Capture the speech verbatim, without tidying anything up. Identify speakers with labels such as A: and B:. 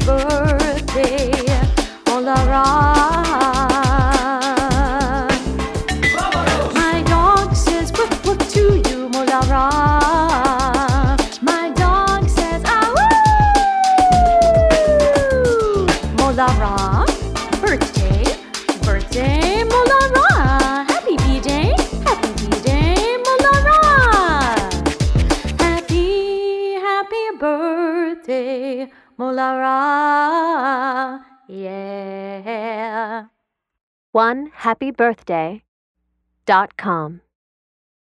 A: birthday, Molara. My dog says woof woof to you, Molara. My dog says ah woo, Molara. Birthday, birthday, Molara. Happy B-Day, happy B-Day, Molara. Happy, happy birthday, Molara. Yeah.
B: one happy birthday dot com